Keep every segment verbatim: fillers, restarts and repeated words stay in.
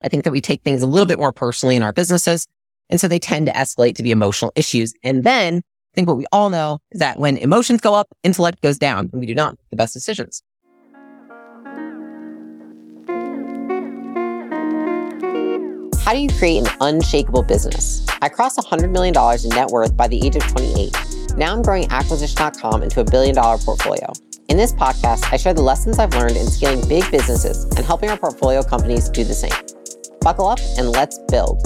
I think that we take things a little bit more personally in our businesses. And so they tend to escalate to be emotional issues. And then I think what we all know is that when emotions go up, intellect goes down, and we do not make the best decisions. How do you create an unshakable business? I crossed one hundred million dollars in net worth by the age of twenty-eight. Now I'm growing acquisition dot com into a billion dollar portfolio. In this podcast, I share the lessons I've learned in scaling big businesses and helping our portfolio companies do the same. Buckle up and let's build.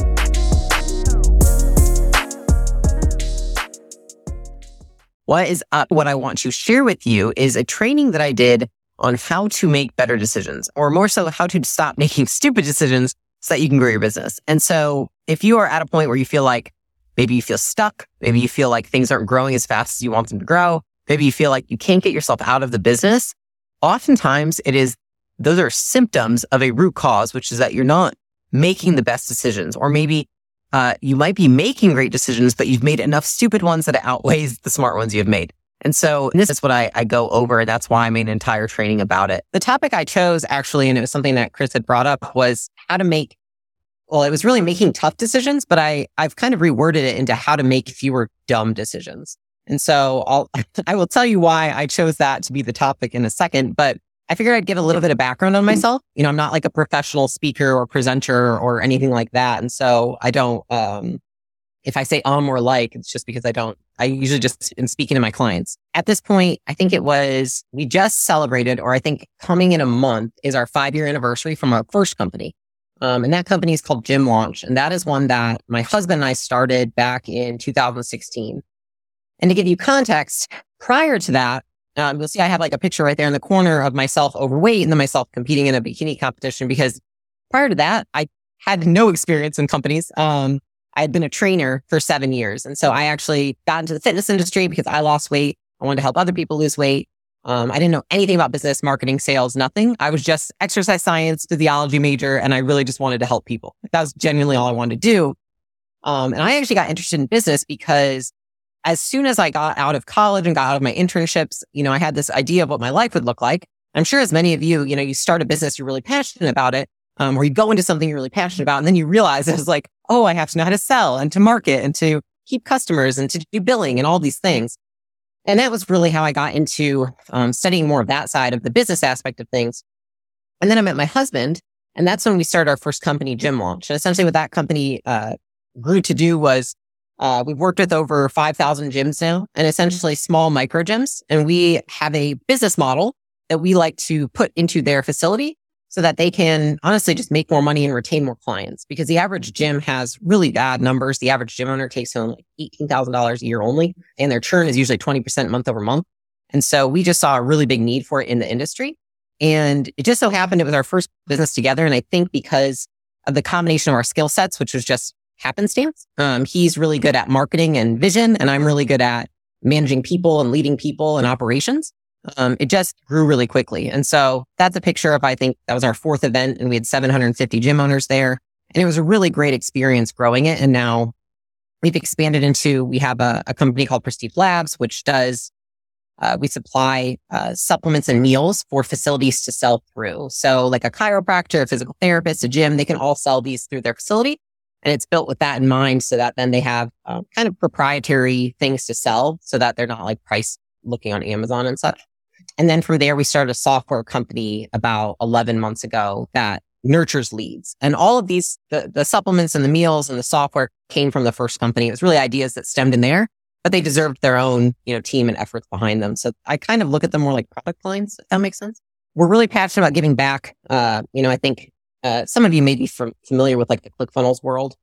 What is up? What I want to share with you is a training that I did on how to make better decisions, or more so how to stop making stupid decisions so that you can grow your business. And so if you are at a point where you feel like maybe you feel stuck, maybe you feel like things aren't growing as fast as you want them to grow, maybe you feel like you can't get yourself out of the business, oftentimes it is, those are symptoms of a root cause, which is that you're not making the best decisions. Or maybe uh, you might be making great decisions, but you've made enough stupid ones that it outweighs the smart ones you've made. And so this is what I, I go over. And that's why I made an entire training about it. The topic I chose actually, and it was something that Chris had brought up, was how to make, well, it was really making tough decisions, but I, I've kind of reworded it into how to make fewer dumb decisions. And so I'll, I will tell you why I chose that to be the topic in a second, but I figured I'd give a little bit of background on myself. You know, I'm not like a professional speaker or presenter or anything like that. And so I don't, um, if I say um or like, it's just because I don't, I usually just am speaking to my clients. At this point, I think it was, we just celebrated, or I think coming in a month is our five year anniversary from our first company. Um, and that company is called Gym Launch. And that is one that my husband and I started back in two thousand sixteen. And to give you context, prior to that, um, you'll see I have like a picture right there in the corner of myself overweight and then myself competing in a bikini competition, because prior to that, I had no experience in companies. Um, I had been a trainer for seven years. And so I actually got into the fitness industry because I lost weight. I wanted to help other people lose weight. Um, I didn't know anything about business, marketing, sales, nothing. I was just exercise science, physiology major, and I really just wanted to help people. That was genuinely all I wanted to do. Um, and I actually got interested in business because as soon as I got out of college and got out of my internships, you know, I had this idea of what my life would look like. I'm sure as many of you, you know, you start a business, you're really passionate about it. Um, or you go into something you're really passionate about, and then you realize it's like, oh, I have to know how to sell and to market and to keep customers and to do billing and all these things. And that was really how I got into um, studying more of that side of the business aspect of things. And then I met my husband, and that's when we started our first company, Gym Launch. And essentially what that company uh, grew to do was uh, we've worked with over five thousand gyms now, and essentially small micro gyms. And we have a business model that we like to put into their facility so that they can honestly just make more money and retain more clients, because the average gym has really bad numbers. The average gym owner takes home like eighteen thousand dollars a year only, and their churn is usually twenty percent month over month. And so we just saw a really big need for it in the industry. And it just so happened it was our first business together. And I think because of the combination of our skill sets, which was just happenstance, um, he's really good at marketing and vision, and I'm really good at managing people and leading people and operations. Um, it just grew really quickly. And so that's a picture of, I think that was our fourth event, and we had seven hundred fifty gym owners there. And it was a really great experience growing it. And now we've expanded into, we have a, a company called Prestige Labs, which does, uh, we supply uh, supplements and meals for facilities to sell through. So like a chiropractor, a physical therapist, a gym, they can all sell these through their facility. And it's built with that in mind, so that then they have uh, kind of proprietary things to sell so that they're not like price looking on Amazon and such. And then from there, we started a software company about eleven months ago that nurtures leads. And all of these, the, the supplements and the meals and the software came from the first company. It was really ideas that stemmed in there, but they deserved their own, you know, team and efforts behind them. So I kind of look at them more like product lines, if that makes sense. We're really passionate about giving back. Uh, you know, I think uh, some of you may be from, familiar with like the ClickFunnels world.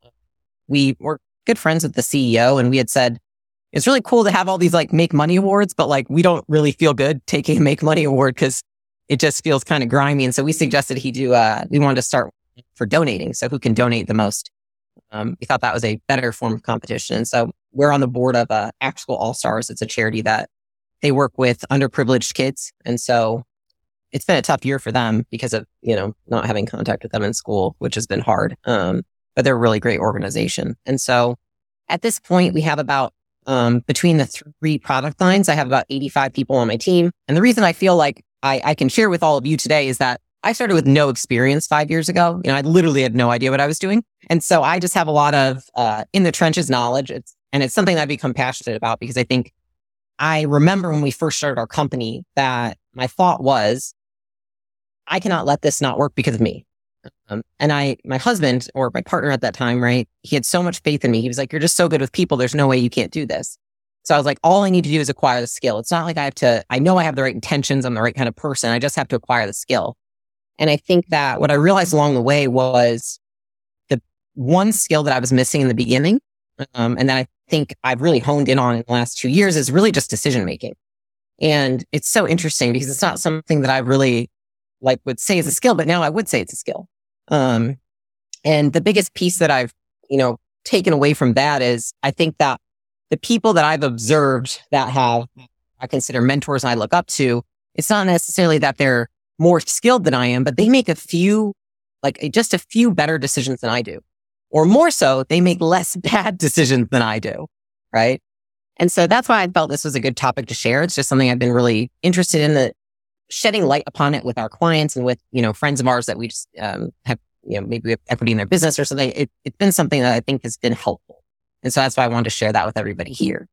We were good friends with the C E O, and we had said, it's really cool to have all these like make money awards, but like we don't really feel good taking a make money award because it just feels kind of grimy. And so we suggested he do, uh, we wanted to start for donating. So who can donate the most? Um, we thought that was a better form of competition. And so we're on the board of uh, Act School All Stars. It's a charity that they work with underprivileged kids. And so it's been a tough year for them because of, you know, not having contact with them in school, which has been hard. Um, but they're a really great organization. And so at this point, we have about Um, between the three product lines, I have about eighty-five people on my team. And the reason I feel like I, I can share with all of you today is that I started with no experience five years ago. You know, I literally had no idea what I was doing. And so I just have a lot of uh, in the trenches knowledge. It's, and it's something that I've become passionate about because I think I remember when we first started our company that my thought was, I cannot let this not work because of me. Um, and I, my husband or my partner at that time, right? He had so much faith in me. He was like, you're just so good with people. There's no way you can't do this. So I was like, all I need to do is acquire the skill. It's not like I have to, I know I have the right intentions. I'm the right kind of person. I just have to acquire the skill. And I think that what I realized along the way was the one skill that I was missing in the beginning. Um, and that I think I've really honed in on in the last two years is really just decision making. And it's so interesting because it's not something that I really like would say is a skill, but now I would say it's a skill. Um, and the biggest piece that I've, you know, taken away from that is I think that the people that I've observed that have, I consider mentors and I look up to, it's not necessarily that they're more skilled than I am, but they make a few, like just a few better decisions than I do. Or more so, they make less bad decisions than I do, right? And so that's why I felt this was a good topic to share. It's just something I've been really interested in, the shedding light upon it with our clients and with, you know, friends of ours that we just um, have, you know, maybe we have equity in their business or something. It, it's been something that I think has been helpful. And so that's why I wanted to share that with everybody here.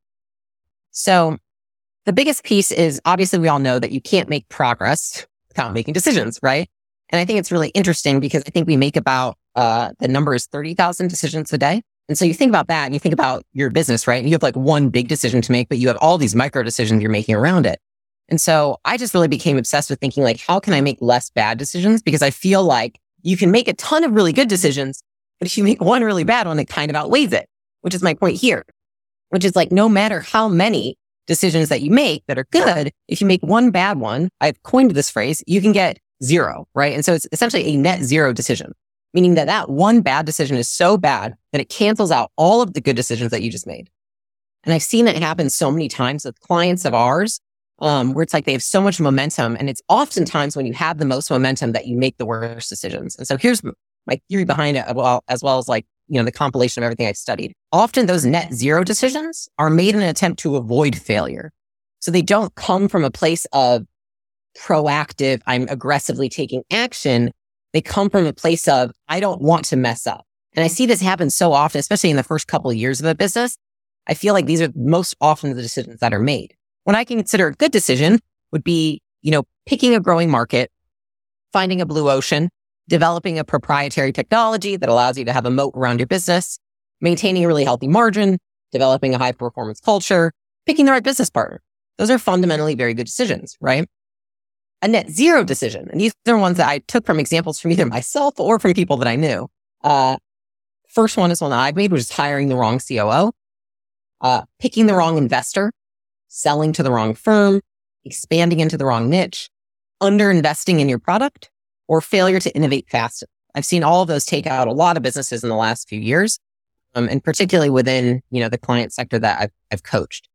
So the biggest piece is obviously we all know that you can't make progress without making decisions, right? And I think it's really interesting because I think we make about, uh, the number is thirty thousand decisions a day. And so you think about that and you think about your business, right? And you have like one big decision to make, but you have all these micro decisions you're making around it. And so I just really became obsessed with thinking like, how can I make less bad decisions? Because I feel like you can make a ton of really good decisions, but if you make one really bad one, it kind of outweighs it, which is my point here, which is like, no matter how many decisions that you make that are good, if you make one bad one, I've coined this phrase, you can get zero, right? And so it's essentially a net zero decision, meaning that that one bad decision is so bad that it cancels out all of the good decisions that you just made. And I've seen it happen so many times with clients of ours, um, where it's like they have so much momentum. And it's oftentimes when you have the most momentum that you make the worst decisions. And so here's my theory behind it, well, as well as like, you know, the compilation of everything I've studied. Often those net zero decisions are made in an attempt to avoid failure. So they don't come from a place of proactive, I'm aggressively taking action. They come from a place of, I don't want to mess up. And I see this happen so often, especially in the first couple of years of a business. I feel like these are most often the decisions that are made. What I can consider a good decision would be, you know, picking a growing market, finding a blue ocean, developing a proprietary technology that allows you to have a moat around your business, maintaining a really healthy margin, developing a high performance culture, picking the right business partner. Those are fundamentally very good decisions, right? A net zero decision. And these are ones that I took from examples from either myself or from people that I knew. Uh, first one is one that I've made, which is hiring the wrong C O O, uh, picking the wrong investor, selling to the wrong firm, expanding into the wrong niche, underinvesting in your product, or failure to innovate fast. I've seen all of those take out a lot of businesses in the last few years, um, and particularly within, you know, the client sector that I've, I've coached.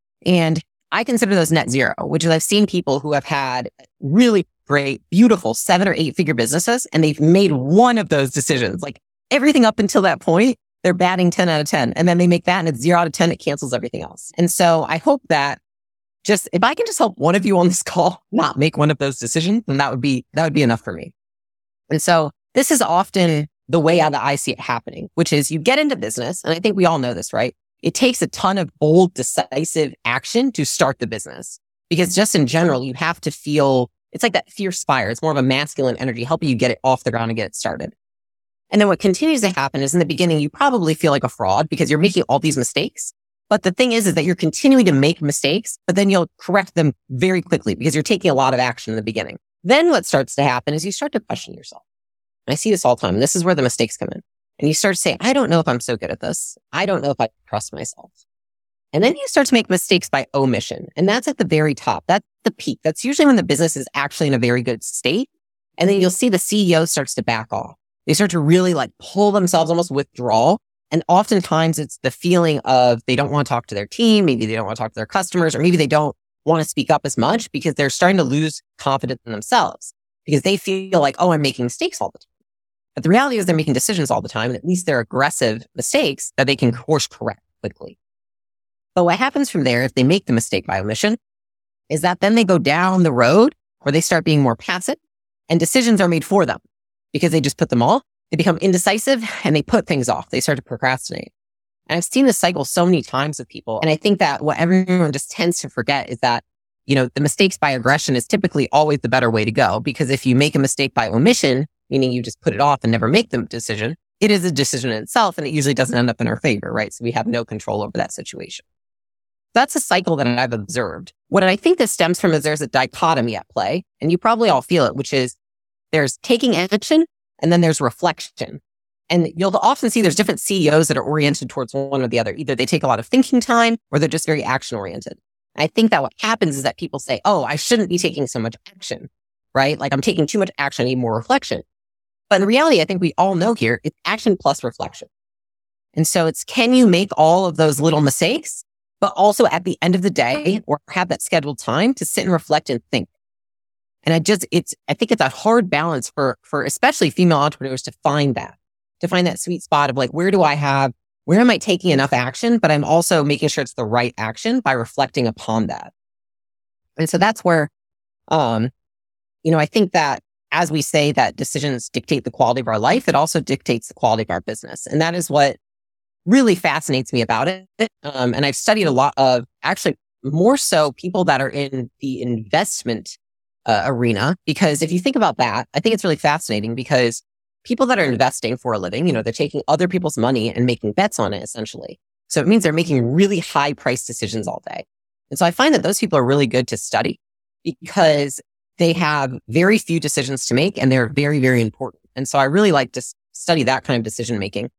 And I consider those net zero, which is I've seen people who have had really great, beautiful seven or eight figure businesses, and they've made one of those decisions. Like everything up until that point, they're batting ten out of ten. And then they make that and it's zero out of ten, it cancels everything else. And so I hope that just, if I can just help one of you on this call not make one of those decisions, then that would be, that would be enough for me. And so this is often the way that I see it happening, which is you get into business. And I think we all know this, right? It takes a ton of bold, decisive action to start the business, because just in general, you have to feel, it's like that fierce fire. It's more of a masculine energy helping you get it off the ground and get it started. And then what continues to happen is in the beginning, you probably feel like a fraud because you're making all these mistakes. But the thing is, is that you're continuing to make mistakes, but then you'll correct them very quickly because you're taking a lot of action in the beginning. Then what starts to happen is you start to question yourself. And I see this all the time. And this is where the mistakes come in. And you start to say, I don't know if I'm so good at this. I don't know if I trust myself. And then you start to make mistakes by omission. And that's at the very top. That's the peak. That's usually when the business is actually in a very good state. And then you'll see the C E O starts to back off. They start to really like pull themselves, almost withdraw. And oftentimes it's the feeling of they don't want to talk to their team. Maybe they don't want to talk to their customers, or maybe they don't want to speak up as much because they're starting to lose confidence in themselves because they feel like, oh, I'm making mistakes all the time. But the reality is they're making decisions all the time. And at least they're aggressive mistakes that they can course correct quickly. But what happens from there, if they make the mistake by omission, is that then they go down the road where they start being more passive. and decisions are made for them because they just put them all. They become indecisive and they put things off. They start to procrastinate. And I've seen this cycle so many times with people. And I think that what everyone just tends to forget is that, you know, the mistakes by aggression is typically always the better way to go. Because if you make a mistake by omission, meaning you just put it off and never make the decision, it is a decision in itself and it usually doesn't end up in our favor, right? So we have no control over that situation. That's a cycle that I've observed. What I think this stems from is there's a dichotomy at play, and you probably all feel it, which is there's taking action and then there's reflection. And you'll often see there's different C E Os that are oriented towards one or the other. Either they take a lot of thinking time or they're just very action oriented. And I think that what happens is that people say, oh, I shouldn't be taking so much action, right? Like I'm taking too much action, I need more reflection. But in reality, I think we all know here, it's action plus reflection. And so it's, can you make all of those little mistakes, but also at the end of the day or have that scheduled time to sit and reflect and think? And I just, it's, I think it's a hard balance for, for especially female entrepreneurs to find that, to find that sweet spot of like, where do I have, where am I taking enough action, but I'm also making sure it's the right action by reflecting upon that. And so that's where, um, you know, I think that as we say that decisions dictate the quality of our life, it also dictates the quality of our business. And that is what really fascinates me about it. Um, and I've studied a lot of actually more so people that are in the investment uh, arena, because if you think about that, I think it's really fascinating because people that are investing for a living, you know, they're taking other people's money and making bets on it essentially. So it means they're making really high price decisions all day. And so I find that those people are really good to study because they have very few decisions to make and they're very, very important. And so I really like to study that kind of decision making.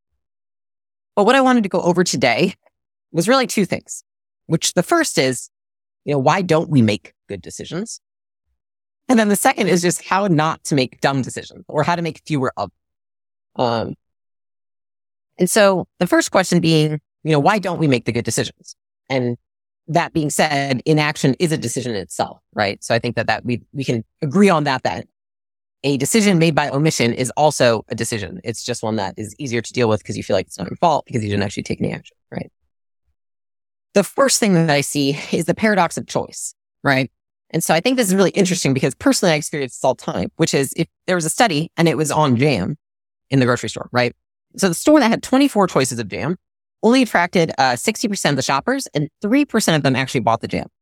But what I wanted to go over today was really two things, which the first is, you know, why don't we make good decisions? And then the second is just how not to make dumb decisions or how to make fewer of them. Um, and so the first question being, you know, why don't we make the good decisions? And that being said, inaction is a decision in itself, right? So I think that, that we, we can agree on that, that a decision made by omission is also a decision. It's just one that is easier to deal with because you feel like it's not your fault because you didn't actually take any action, right? The first thing that I see is the paradox of choice, right? And so I think this is really interesting because personally I experience this all the time, which is if there was a study and it was on jam in the grocery store, right? So the store that had twenty-four choices of jam only attracted uh, sixty percent of the shoppers and three percent of them actually bought the jam.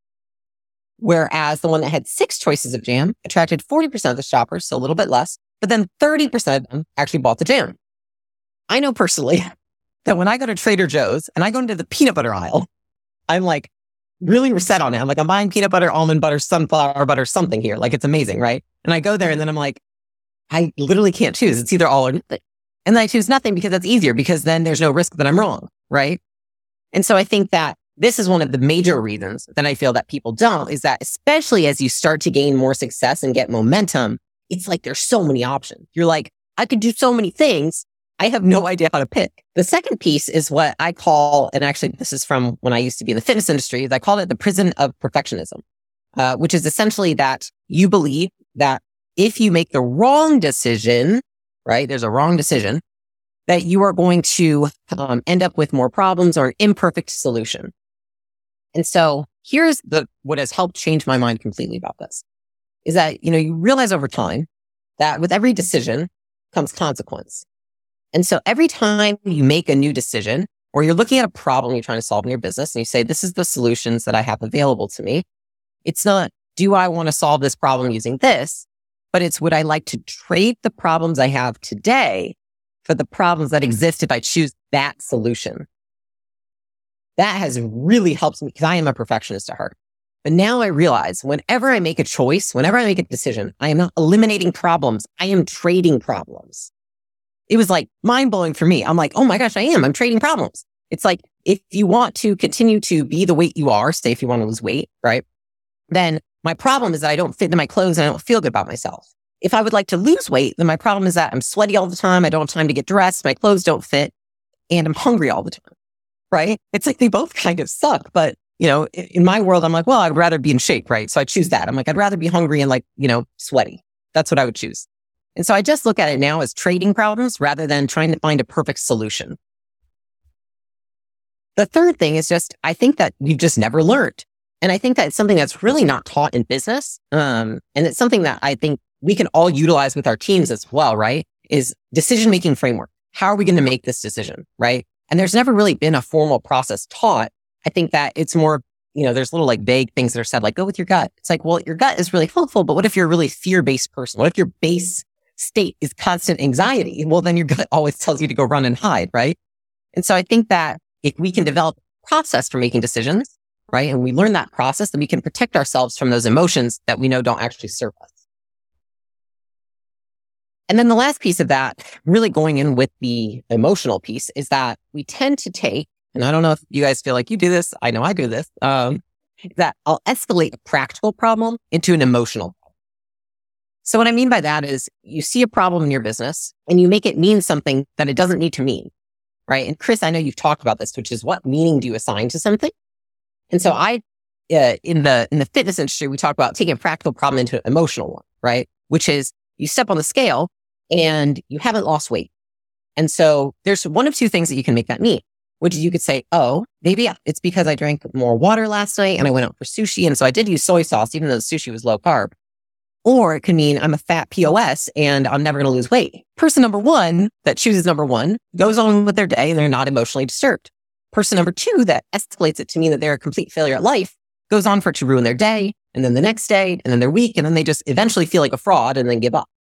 Whereas the one that had six choices of jam attracted forty percent of the shoppers, so a little bit less, but then thirty percent of them actually bought the jam. I know personally that when I go to Trader Joe's and I go into the peanut butter aisle, I'm like really set on it. I'm like, I'm buying peanut butter, almond butter, sunflower butter, something here. Like it's amazing, right? And I go there and then I'm like, I literally can't choose. It's either all or nothing. And then I choose nothing because that's easier because then there's no risk that I'm wrong, right? And so I think that this is one of the major reasons that I feel that people don't, is that especially as you start to gain more success and get momentum, it's like there's so many options. You're like, I could do so many things. I have no idea how to pick. The second piece is what I call, and actually this is from when I used to be in the fitness industry, I call it the prison of perfectionism, uh, which is essentially that you believe that if you make the wrong decision, right, there's a wrong decision, that you are going to um, end up with more problems or an imperfect solution. And so here's the what has helped change my mind completely about this, is that, you know, you realize over time that with every decision comes consequence. And so every time you make a new decision or you're looking at a problem you're trying to solve in your business and you say, this is the solutions that I have available to me. It's not, do I want to solve this problem using this? But it's, would I like to trade the problems I have today for the problems that exist if I choose that solution? That has really helped me because I am a perfectionist at heart. But now I realize whenever I make a choice, whenever I make a decision, I am not eliminating problems. I am trading problems. It was like mind blowing for me. I'm like, oh my gosh, I am. I'm trading problems. It's like, if you want to continue to be the weight you are, say if you want to lose weight, right? Then my problem is that I don't fit into my clothes and I don't feel good about myself. If I would like to lose weight, then my problem is that I'm sweaty all the time. I don't have time to get dressed. My clothes don't fit and I'm hungry all the time, right? It's like they both kind of suck. But, you know, in my world, I'm like, well, I'd rather be in shape, right? So I choose that. I'm like, I'd rather be hungry and like, you know, sweaty. That's what I would choose. And so I just look at it now as trading problems rather than trying to find a perfect solution. The third thing is just, I think that we've just never learned. And I think that it's something that's really not taught in business. Um, and it's something that I think we can all utilize with our teams as well, right? Is decision-making framework. How are we going to make this decision, right? And there's never really been a formal process taught. I think that it's more, you know, there's little like vague things that are said, like go with your gut. It's like, well, your gut is really helpful, but what if you're a really fear-based person? What if your base state is constant anxiety? Well, then your gut always tells you to go run and hide, right? And so I think that if we can develop a process for making decisions, right, and we learn that process, then we can protect ourselves from those emotions that we know don't actually serve us. And then the last piece of that, really going in with the emotional piece, is that we tend to take, and I don't know if you guys feel like you do this, I know I do this, um, that I'll escalate a practical problem into an emotional problem. So what I mean by that is you see a problem in your business and you make it mean something that it doesn't need to mean, right? And Chris, I know you've talked about this, which is what meaning do you assign to something? And so I, uh, in the in the fitness industry, we talk about taking a practical problem into an emotional one, right? Which is you step on the scale and you haven't lost weight. And so there's one of two things that you can make that mean, which is you could say, oh, maybe it's because I drank more water last night and I went out for sushi. And so I did use soy sauce, even though the sushi was low carb. Or it could mean I'm a fat P O S and I'm never going to lose weight. Person number one that chooses number one goes on with their day and they're not emotionally disturbed. Person number two that escalates it to mean that they're a complete failure at life goes on for it to ruin their day and then the next day and then their week. And then they just eventually feel like a fraud and then give up.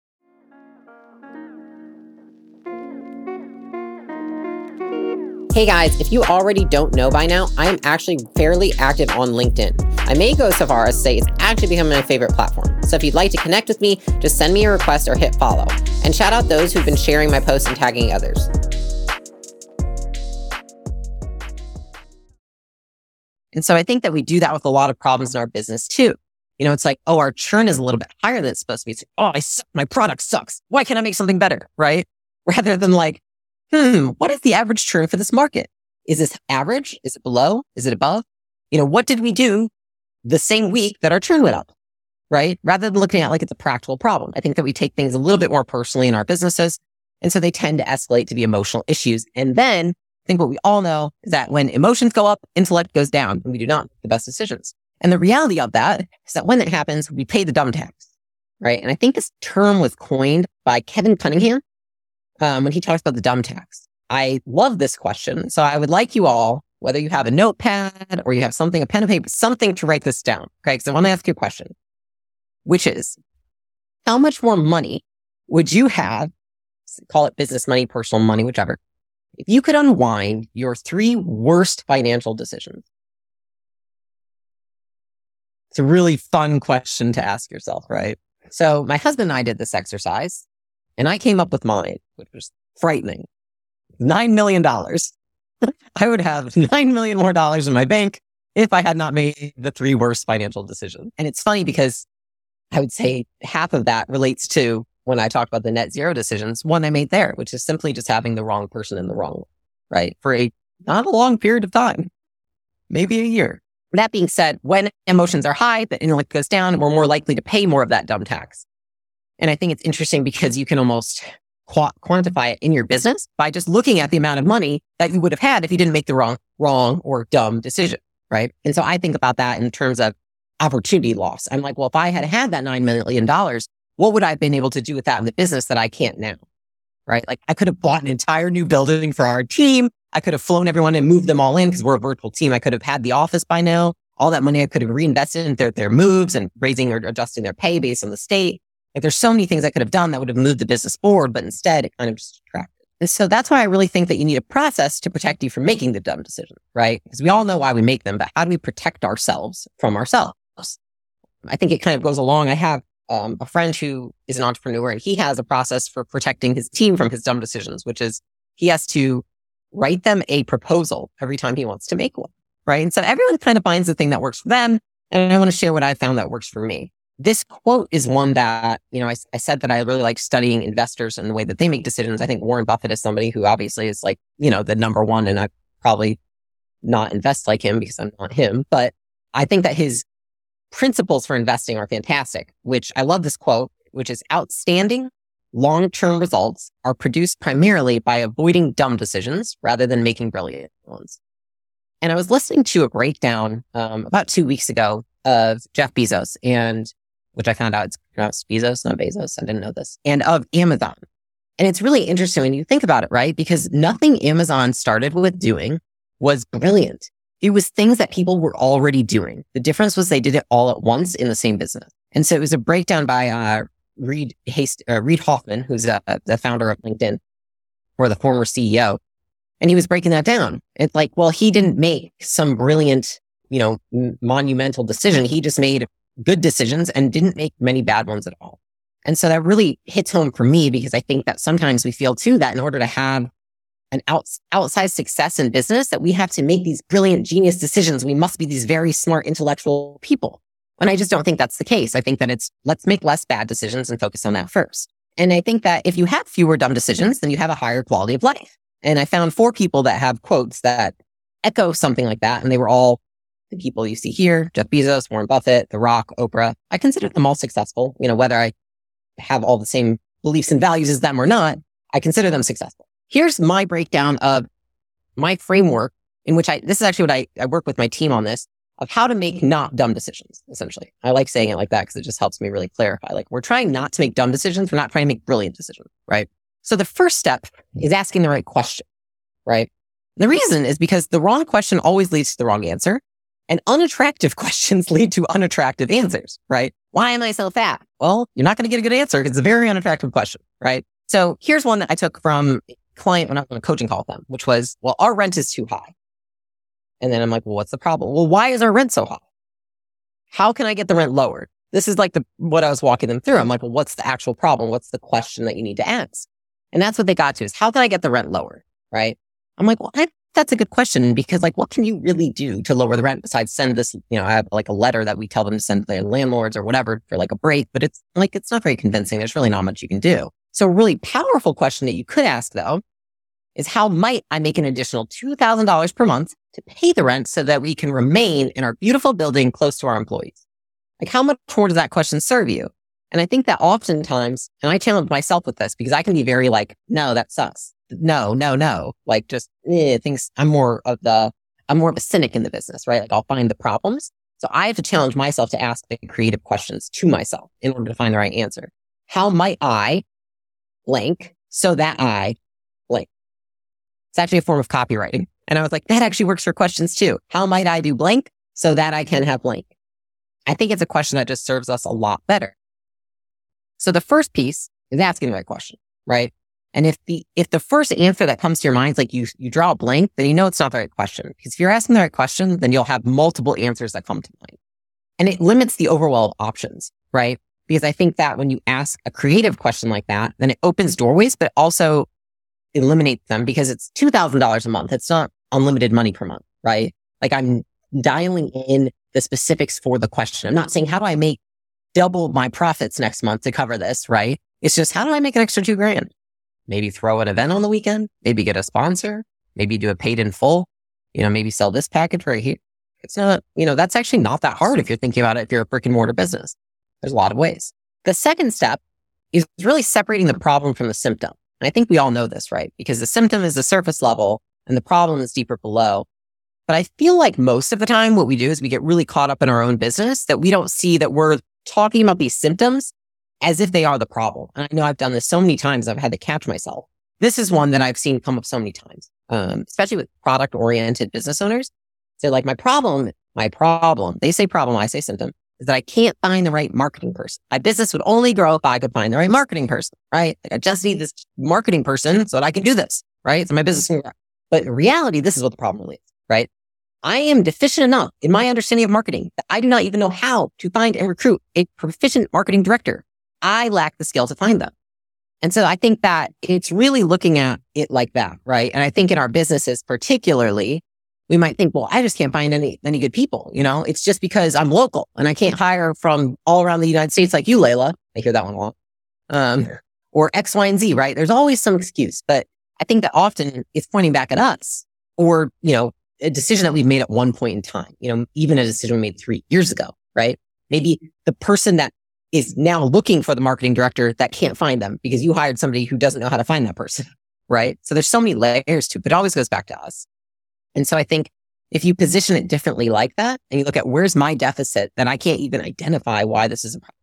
Hey guys, if you already don't know by now, I am actually fairly active on LinkedIn. I may go so far as to say it's actually become my favorite platform. So if you'd like to connect with me, just send me a request or hit follow. And shout out those who've been sharing my posts and tagging others. And so I think that we do that with a lot of problems in our business too. You know, it's like, oh, our churn is a little bit higher than it's supposed to be. It's like, oh, I suck. My product sucks. Why can't I make something better? Right? Rather than like, hmm, what is the average churn for this market? Is this average? Is it below? Is it above? You know, what did we do the same week that our churn went up? Right? Rather than looking at like it's a practical problem. I think that we take things a little bit more personally in our businesses. And so they tend to escalate to be emotional issues. And then I think what we all know is that when emotions go up, intellect goes down and we do not make the best decisions. And the reality of that is that when that happens, we pay the dumb tax. Right? And I think this term was coined by Kevin Cunningham. Um, when he talks about the dumb tax. I love this question. So I would like you all, whether you have a notepad or you have something, a pen and paper, something to write this down. Okay. Because I want to ask you a question, which is how much more money would you have, call it business money, personal money, whichever, if you could unwind your three worst financial decisions? It's a really fun question to ask yourself, right? So my husband and I did this exercise. And I came up with mine, which was frightening. Nine million dollars. I would have nine million more dollars in my bank if I had not made the three worst financial decisions. And it's funny because I would say half of that relates to when I talk about the net zero decisions, one I made there, which is simply just having the wrong person in the wrong way, right? For a not a long period of time, maybe a year. That being said, when emotions are high, the intellect goes down, and we're more likely to pay more of that dumb tax. And I think it's interesting because you can almost qu- quantify it in your business by just looking at the amount of money that you would have had if you didn't make the wrong, wrong or dumb decision, right? And so I think about that in terms of opportunity loss. I'm like, well, if I had had that nine million dollars, what would I have been able to do with that in the business that I can't now, right? Like I could have bought an entire new building for our team. I could have flown everyone and moved them all in because we're a virtual team. I could have had the office by now. All that money I could have reinvested in their, their moves and raising or adjusting their pay based on the state. Like there's so many things I could have done that would have moved the business forward, but instead it kind of just detracted. And so that's why I really think that you need a process to protect you from making the dumb decision, right? Because we all know why we make them, but how do we protect ourselves from ourselves? I think it kind of goes along. I have um, a friend who is an entrepreneur and he has a process for protecting his team from his dumb decisions, which is he has to write them a proposal every time he wants to make one, right? And so everyone kind of finds the thing that works for them. And I want to share what I found that works for me. This quote is one that, you know, I, I said that I really like studying investors and the way that they make decisions. I think Warren Buffett is somebody who obviously is like, you know, the number one, and I probably not invest like him because I'm not him, but I think that his principles for investing are fantastic, which I love this quote, which is outstanding long-term results are produced primarily by avoiding dumb decisions rather than making brilliant ones. And I was listening to a breakdown um, about two weeks ago of Jeff Bezos, and which I found out it's pronounced Bezos, not Bezos. I didn't know this, and of Amazon. And it's really interesting when you think about it, right? Because nothing Amazon started with doing was brilliant. It was things that people were already doing. The difference was they did it all at once in the same business. And so it was a breakdown by uh, Reed Hast- uh, Reid Hoffman, who's uh, the founder of LinkedIn, or the former C E O. And he was breaking that down. It's like, well, he didn't make some brilliant, you know, m- monumental decision. He just made good decisions and didn't make many bad ones at all. And so that really hits home for me, because I think that sometimes we feel too that in order to have an outs- outsized success in business, that we have to make these brilliant genius decisions. We must be these very smart intellectual people. And I just don't think that's the case. I think that it's, let's make less bad decisions and focus on that first. And I think that if you have fewer dumb decisions, then you have a higher quality of life. And I found four people that have quotes that echo something like that. And they were all the people you see here: Jeff Bezos, Warren Buffett, The Rock, Oprah. I consider them all successful. You know, whether I have all the same beliefs and values as them or not, I consider them successful. Here's my breakdown of my framework in which I, this is actually what I, I work with my team on this, of how to make not dumb decisions, essentially. I like saying it like that because it just helps me really clarify. Like, we're trying not to make dumb decisions. We're not trying to make brilliant decisions, right? So the first step is asking the right question, right? The reason is because the wrong question always leads to the wrong answer, and unattractive questions lead to unattractive answers, right? Why am I so fat? Well, you're not going to get a good answer because it's a very unattractive question, right? So here's one that I took from a client when I was on a coaching call with them, which was, well, our rent is too high. And then I'm like, well, what's the problem? Well, why is our rent so high? How can I get the rent lowered? This is like the what I was walking them through. I'm like, well, what's the actual problem? What's the question that you need to ask? And that's what they got to, is how can I get the rent lower, right? I'm like, well, I, that's a good question, because like, what can you really do to lower the rent besides send this, you know, I have like a letter that we tell them to send to their landlords or whatever for like a break, but it's like, it's not very convincing. There's really not much you can do. So a really powerful question that you could ask though, is how might I make an additional two thousand dollars per month to pay the rent so that we can remain in our beautiful building close to our employees? Like, how much more does that question serve you? And I think that oftentimes, and I challenge myself with this because I can be very like, no, that sucks. No, no, no. Like just eh, things, I'm more of the, I'm more of a cynic in the business, right? Like, I'll find the problems. So I have to challenge myself to ask the creative questions to myself in order to find the right answer. How might I blank so that I blank? It's actually a form of copywriting. And I was like, that actually works for questions too. How might I do blank so that I can have blank? I think it's a question that just serves us a lot better. So the first piece is asking the right question, right? And if the if the first answer that comes to your mind is like you you draw a blank, then you know it's not the right question. Because if you're asking the right question, then you'll have multiple answers that come to mind. And it limits the overall options, right? Because I think that when you ask a creative question like that, then it opens doorways, but also eliminates them, because it's two thousand dollars a month. It's not unlimited money per month, right? Like, I'm dialing in the specifics for the question. I'm not saying, how do I make double my profits next month to cover this, right? It's just, how do I make an extra two grand? Maybe throw an event on the weekend, maybe get a sponsor, maybe do a paid in full, you know, maybe sell this package right here. It's not, you know, that's actually not that hard if you're thinking about it, if you're a brick and mortar business. There's a lot of ways. The second step is really separating the problem from the symptom. And I think we all know this, right? Because the symptom is the surface level and the problem is deeper below. But I feel like most of the time what we do is we get really caught up in our own business that we don't see that we're talking about these symptoms as if they are the problem. And I know I've done this so many times, I've had to catch myself. This is one that I've seen come up so many times, um, especially with product-oriented business owners. So like, my problem, my problem, they say problem, I say symptom, is that I can't find the right marketing person. My business would only grow if I could find the right marketing person, right? Like, I just need this marketing person so that I can do this, right? So my business can grow. But in reality, this is what the problem really is, right? I am deficient enough in my understanding of marketing that I do not even know how to find and recruit a proficient marketing director. I lack the skill to find them. And so I think that it's really looking at it like that, right? And I think in our businesses particularly, we might think, well, I just can't find any, any good people. You know, it's just because I'm local and I can't hire from all around the United States like you, Layla. I hear that one a lot. Um, or X, Y, and Z, right? There's always some excuse, but I think that often it's pointing back at us, or, you know, a decision that we've made at one point in time, you know, even a decision we made three years ago, right? Maybe the person that is now looking for the marketing director that can't find them because you hired somebody who doesn't know how to find that person, right? So there's so many layers to it, but it always goes back to us. And so I think if you position it differently like that, and you look at where's my deficit, then I can't even identify why this is a problem.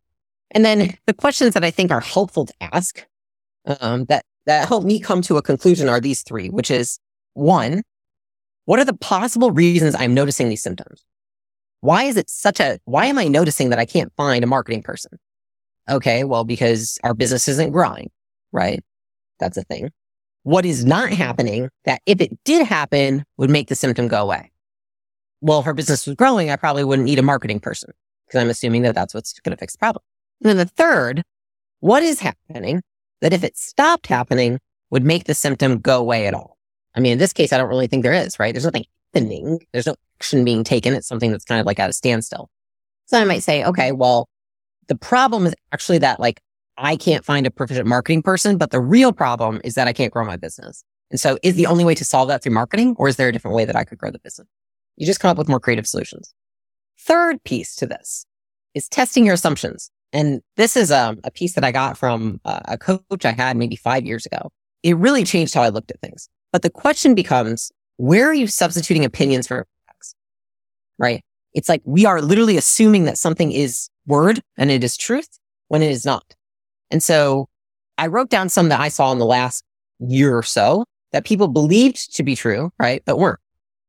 And then the questions that I think are helpful to ask, um, that, that help me come to a conclusion are these three, which is one, what are the possible reasons I'm noticing these symptoms? Why is it such a, why am I noticing that I can't find a marketing person? Okay, well, because our business isn't growing, right? That's a thing. What is not happening that if it did happen would make the symptom go away? Well, if her business was growing, I probably wouldn't need a marketing person because I'm assuming that that's what's going to fix the problem. And then the third, what is happening that if it stopped happening would make the symptom go away at all? I mean, in this case, I don't really think there is, right? There's nothing happening. There's no action being taken. It's something that's kind of like at a standstill. So I might say, okay, well, the problem is actually that like I can't find a proficient marketing person, but the real problem is that I can't grow my business. And so is the only way to solve that through marketing, or is there a different way that I could grow the business? You just come up with more creative solutions. Third piece to this is testing your assumptions. And this is um, a piece that I got from uh, a coach I had maybe five years ago. It really changed how I looked at things. But the question becomes, where are you substituting opinions for facts? Right? It's like we are literally assuming that something is word and it is truth when it is not. And so I wrote down some that I saw in the last year or so that people believed to be true, right? But weren't.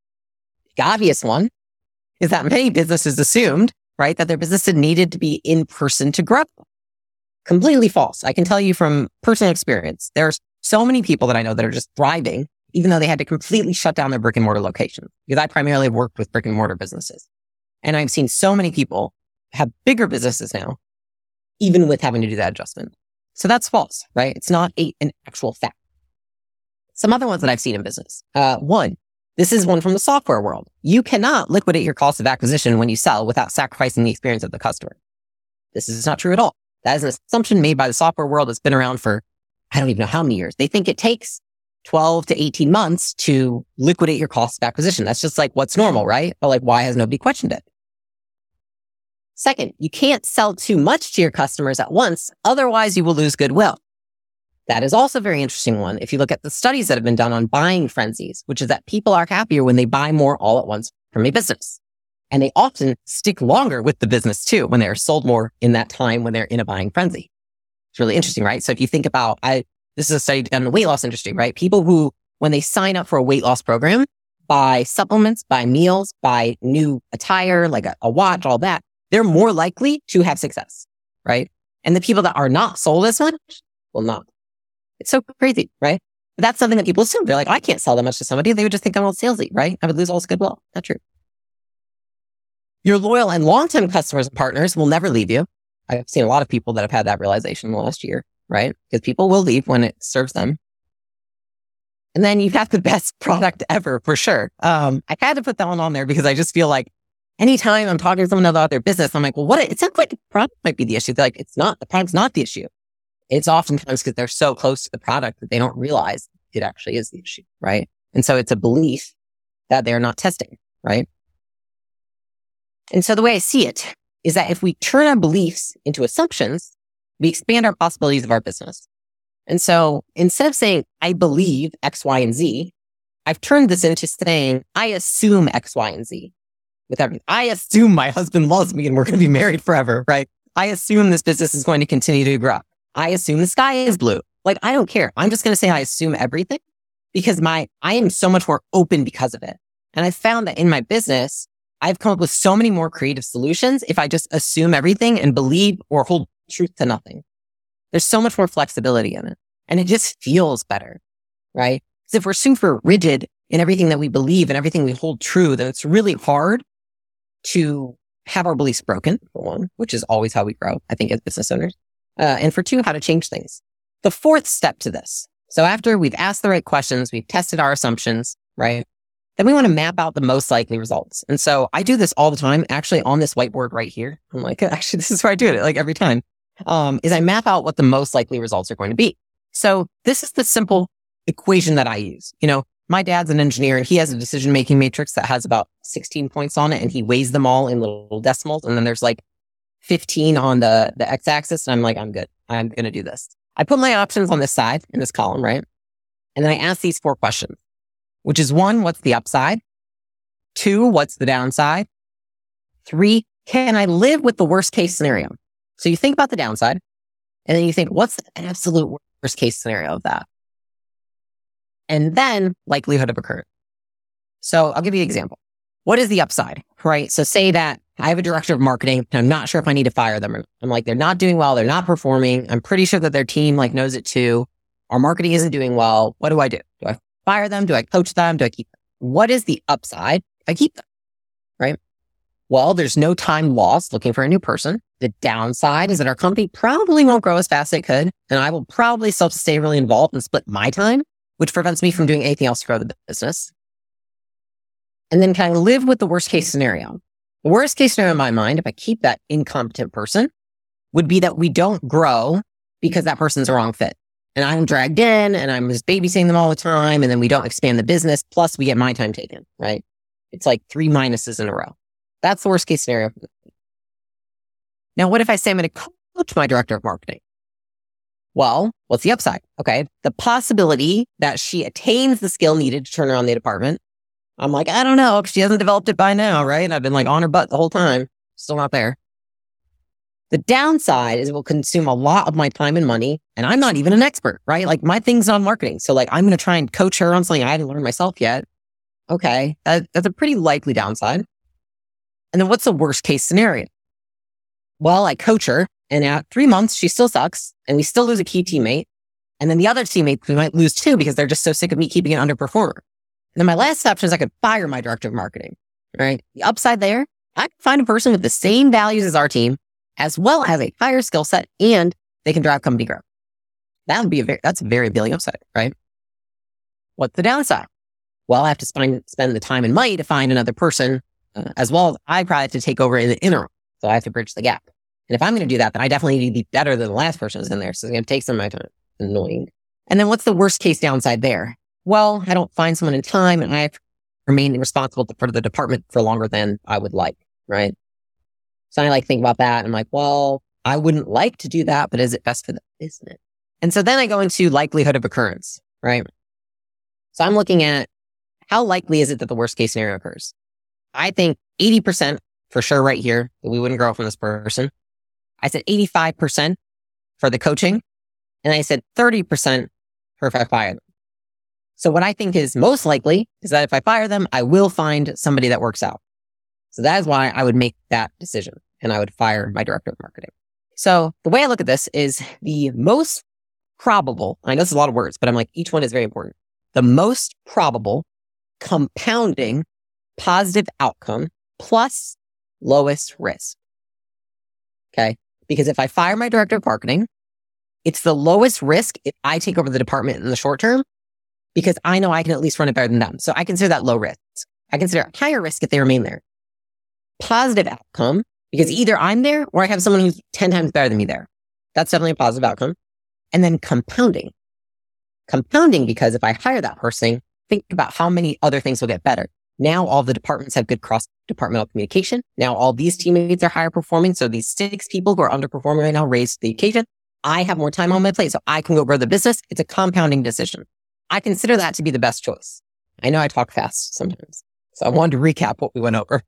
The obvious one is that many businesses assumed, right, that their business needed to be in person to grow. Completely false. I can tell you from personal experience, there's so many people that I know that are just thriving, even though they had to completely shut down their brick and mortar location. Because I primarily worked with brick and mortar businesses. And I've seen so many people have bigger businesses now, even with having to do that adjustment. So that's false, right? It's not a, an actual fact. Some other ones that I've seen in business. Uh, one, this is one from the software world. You cannot liquidate your cost of acquisition when you sell without sacrificing the experience of the customer. This is not true at all. That is an assumption made by the software world that's been around for, I don't even know how many years. They think it takes twelve to eighteen months to liquidate your cost of acquisition. That's just like what's normal, right? But like, why has nobody questioned it? Second, you can't sell too much to your customers at once. Otherwise, you will lose goodwill. That is also a very interesting one. If you look at the studies that have been done on buying frenzies, which is that people are happier when they buy more all at once from a business. And they often stick longer with the business too, when they're sold more in that time when they're in a buying frenzy. It's really interesting, right? So if you think about, I, this is a study done in the weight loss industry, right? People who, when they sign up for a weight loss program, buy supplements, buy meals, buy new attire, like a, a watch, all that, they're more likely to have success, right? And the people that are not sold as much will not. It's so crazy, right? But that's something that people assume. They're like, I can't sell that much to somebody. They would just think I'm all salesy, right? I would lose all this goodwill. Not true. Your loyal and long-term customers and partners will never leave you. I've seen a lot of people that have had that realization in the last year, right? Because people will leave when it serves them. And then you've got the best product ever, for sure. Um, I had to put that one on there because I just feel like anytime I'm talking to someone about their business, I'm like, well, what? It sounds like the product might be the issue. They're like, it's not. The product's not the issue. It's oftentimes because they're so close to the product that they don't realize it actually is the issue, right? And so it's a belief that they're not testing, right? And so the way I see it is that if we turn our beliefs into assumptions, we expand our possibilities of our business. And so instead of saying, I believe X, Y, and Z, I've turned this into saying, I assume X, Y, and Z. With everything. I assume my husband loves me and we're going to be married forever, right? I assume this business is going to continue to grow. I assume the sky is blue. Like, I don't care. I'm just going to say I assume everything because my, I am so much more open because of it. And I found that in my business, I've come up with so many more creative solutions if I just assume everything and believe or hold truth to nothing. There's so much more flexibility in it. And it just feels better, right? Because if we're super rigid in everything that we believe and everything we hold true, then it's really hard to have our beliefs broken, for one, which is always how we grow, I think, as business owners. Uh, and for two, how to change things. The fourth step to this. So after we've asked the right questions, we've tested our assumptions, right? Then we want to map out the most likely results. And so I do this all the time, actually on this whiteboard right here. I'm like, actually, this is where I do it like every time, um, is I map out what the most likely results are going to be. So this is the simple equation that I use. You know, my dad's an engineer and he has a decision-making matrix that has about sixteen points on it and he weighs them all in little decimals. And then there's like fifteen on the, the x-axis. And I'm like, I'm good. I'm going to do this. I put my options on this side in this column, right? And then I ask these four questions, which is one, what's the upside? Two, what's the downside? Three, can I live with the worst case scenario? So you think about the downside, and then you think, what's the absolute worst case scenario of that? And then likelihood of occurrence. So I'll give you an example. What is the upside, right? So say that I have a director of marketing and I'm not sure if I need to fire them. I'm like, they're not doing well. They're not performing. I'm pretty sure that their team like knows it too. Our marketing isn't doing well. What do I do? Do I fire them? Do I coach them? Do I keep them? What is the upside if I keep them, right? Well, there's no time lost looking for a new person. The downside is that our company probably won't grow as fast as it could. And I will probably still stay really involved and split my time, which prevents me from doing anything else to grow the business. And then kind of live with the worst case scenario. The worst case scenario in my mind, if I keep that incompetent person, would be that we don't grow because that person's a wrong fit. And I'm dragged in and I'm just babysitting them all the time. And then we don't expand the business. Plus we get my time taken, right? It's like three minuses in a row. That's the worst case scenario. Now, what if I say I'm going to coach my director of marketing? Well, what's the upside? Okay. The possibility that she attains the skill needed to turn around the department. I'm like, I don't know, because she hasn't developed it by now, right? And I've been like on her butt the whole time. Still not there. The downside is it will consume a lot of my time and money. And I'm not even an expert, right? Like my thing's on marketing. So like I'm going to try and coach her on something I hadn't learned myself yet. Okay. That, that's a pretty likely downside. And then what's the worst case scenario? Well, I coach her and at three months, she still sucks and we still lose a key teammate. And then the other teammates we might lose too because they're just so sick of me keeping an underperformer. And then my last option is I could fire my director of marketing, right? The upside there, I can find a person with the same values as our team, as well as a higher skill set, and they can drive company growth. That would be a very, that's a very appealing upside, right? What's the downside? Well, I have to spend, spend the time and money to find another person, uh, as well as I probably have to take over in the interim. So I have to bridge the gap. And if I'm going to do that, then I definitely need to be better than the last person who's in there. So it's going to take some of my time. Annoying. And then what's the worst case downside there? Well, I don't find someone in time and I have to remain responsible for the department for longer than I would like, right? So I like think about that. And I'm like, well, I wouldn't like to do that, but is it best for the business? And so then I go into likelihood of occurrence, right? So I'm looking at how likely is it that the worst case scenario occurs? I think eighty percent for sure right here that we wouldn't grow from this person. I said eighty-five percent for the coaching. And I said thirty percent for if I fire them. So what I think is most likely is that if I fire them, I will find somebody that works out. So that is why I would make that decision and I would fire my director of marketing. So the way I look at this is the most probable, I know this is a lot of words, but I'm like, each one is very important. The most probable compounding positive outcome plus lowest risk. Okay. Because if I fire my director of marketing, it's the lowest risk if I take over the department in the short term, because I know I can at least run it better than them. So I consider that low risk. I consider higher risk if they remain there. Positive outcome, because either I'm there or I have someone who's ten times better than me there. That's definitely a positive outcome. And then compounding. Compounding because if I hire that person, think about how many other things will get better. Now all the departments have good cross-departmental communication. Now all these teammates are higher performing. So these six people who are underperforming right now raise the occasion. I have more time on my plate, so I can go grow the business. It's a compounding decision. I consider that to be the best choice. I know I talk fast sometimes, so I wanted to recap what we went over.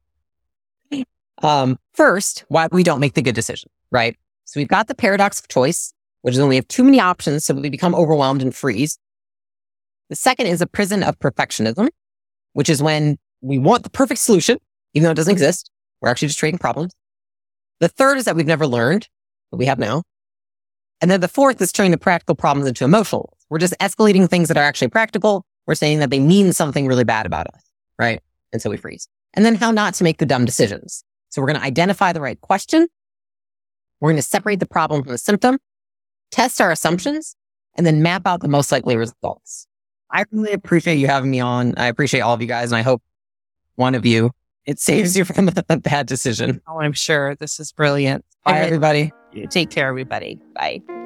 Um, first, why we don't make the good decision, right? So we've got the paradox of choice, which is when we have too many options, so we become overwhelmed and freeze. The second is a prison of perfectionism, which is when we want the perfect solution, even though it doesn't exist. We're actually just trading problems. The third is that we've never learned, but we have now. And then the fourth is turning the practical problems into emotional. We're just escalating things that are actually practical. We're saying that they mean something really bad about us, right? And so we freeze. And then how not to make the dumb decisions. So we're going to identify the right question. We're going to separate the problem from the symptom, test our assumptions, and then map out the most likely results. I really appreciate you having me on. I appreciate all of you guys, and I hope one of you, it saves you from a bad decision. Oh, I'm sure. This is brilliant. Bye, everybody. Take care, everybody. Bye.